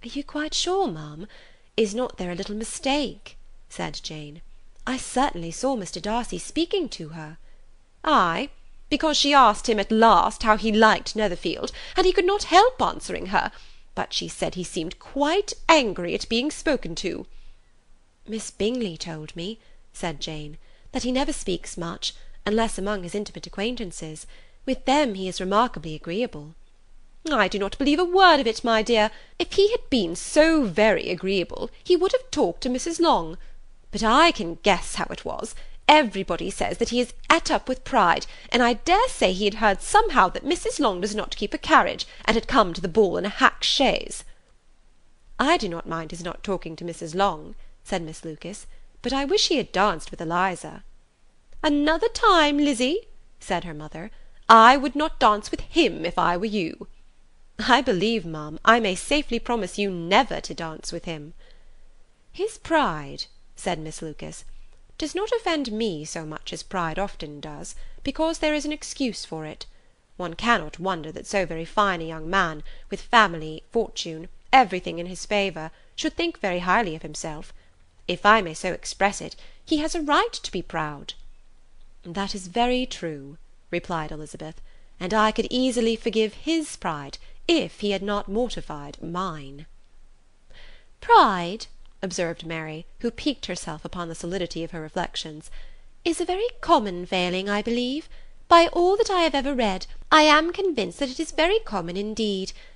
"Are you quite sure, ma'am? Is not there a little mistake?" said Jane. "I certainly saw Mr. Darcy speaking to her." "Ay, because she asked him at last how he liked Netherfield, and he could not help answering her, but she said he seemed quite angry at being spoken to." "Miss Bingley told me," said Jane, "that he never speaks much, unless among his intimate acquaintances. With them he is remarkably agreeable." "I do not believe a word of it, my dear. If he had been so very agreeable, he would have talked to Mrs. Long. But I can guess how it was. Everybody says that he is et up with pride, and I dare say he had heard somehow that Mrs. Long does not keep a carriage, and had come to the ball in a hack chaise." "I do not mind his not talking to Mrs. Long," said Miss Lucas, "but I wish he had danced with Eliza." "Another time, Lizzy," said her mother, "I would not dance with him if I were you." "I believe, ma'am, I may safely promise you never to dance with him." "His pride," said Miss Lucas, "does not offend me so much as pride often does, because there is an excuse for it. One cannot wonder that so very fine a young man, with family, fortune, everything in his favour, should think very highly of himself. If I may so express it, he has a right to be proud." "That is very true," replied Elizabeth, "and I could easily forgive his pride, if he had not mortified mine." "Pride," observed Mary, who piqued herself upon the solidity of her reflections, "is a very common failing, I believe. By all that I have ever read, I am convinced that it is very common indeed.